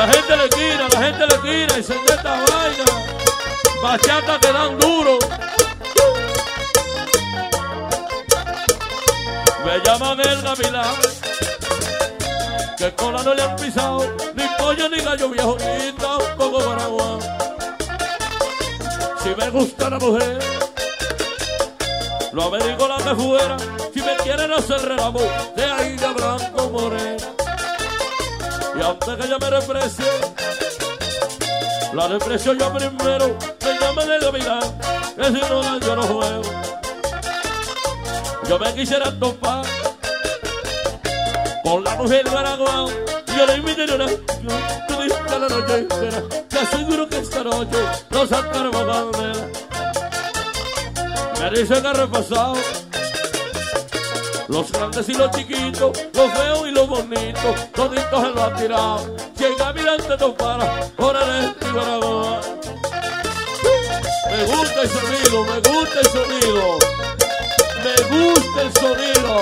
La gente le quina y se de esta vaina. Bachata que dan duro. Me llaman el gavilán, que cola no le han pisado, ni pollo ni gallo viejo, ni tampoco paraguas. Si me gusta la mujer, lo averiguo la que fuera. Si me quieren hacer el amor, de ahí de blanco morena. Y antes que ella me desprecie, la desprecio yo primero. Me llaman el gavilán, que si no yo no juego. Yo me quisiera topar con la mujer de Aragón. Yo le invité una tuviste la noche entera. Te aseguro que esta noche nos sacaremos bandera. Me dice que ha repasado los grandes y los chiquitos, los feos y los bonitos, toditos se lo han tirado. Si el gavilán te topara por el estilo Aragón. Me gusta el sonido, me gusta el sonido. Me gusta el sonido.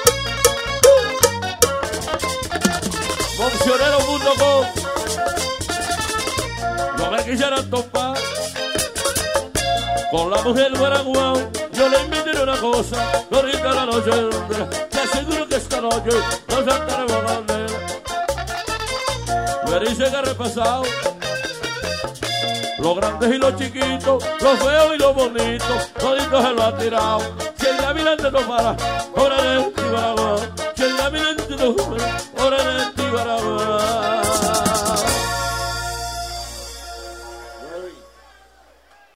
Funcionero.com. No me quisieran topar con la mujer de Aragón. Yo le invité una cosa, ahorita la noche entera. Te aseguro que esta noche nos sacaremos bandera. Me dice que ha repasado los grandes y los chiquitos, los feos y los bonitos, toditos se lo han tirado. Si el gavilán te topara, ahora el Aragón.